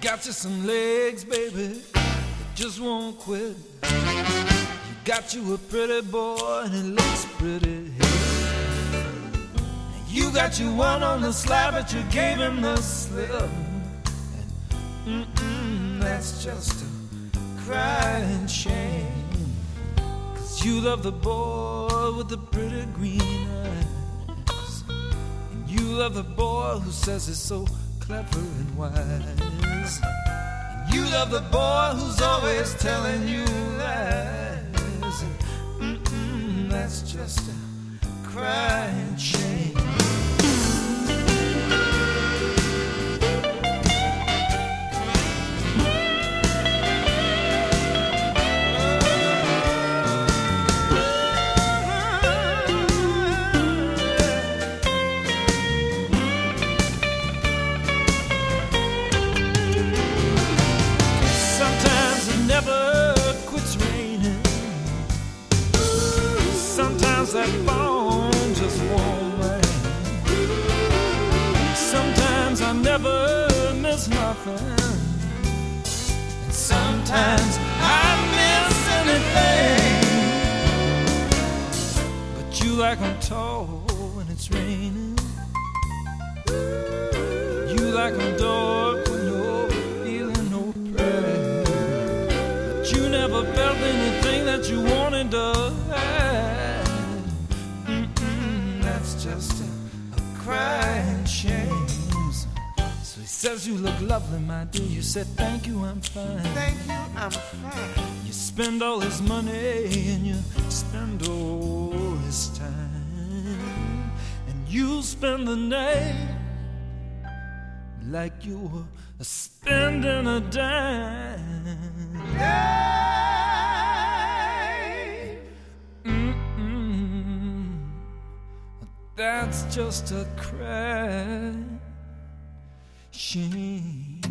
got you some legs, baby, that just won't quit. You got you a pretty boy and he looks pretty. You got you one on the slab, but you gave him the slip. And that's just a crying shame. 'Cause you love the boy with the pretty green eyes, and you love the boy who says he's so clever and wise. And you love the boy who's always telling you lies. And that's just a crying shame. That phone just won't ring. Sometimes I never miss nothing, and sometimes I miss anything. But you like 'em tall when it's raining. You like 'em dark when you're feeling no pretty. But you never felt anything that you wanted to have. That's just a crying shame. So he says you look lovely, my dear. You said thank you, I'm fine. Thank you, I'm fine. You spend all his money and you spend all his time, and you spend the night like you were spending a dime. That's just a crying shame.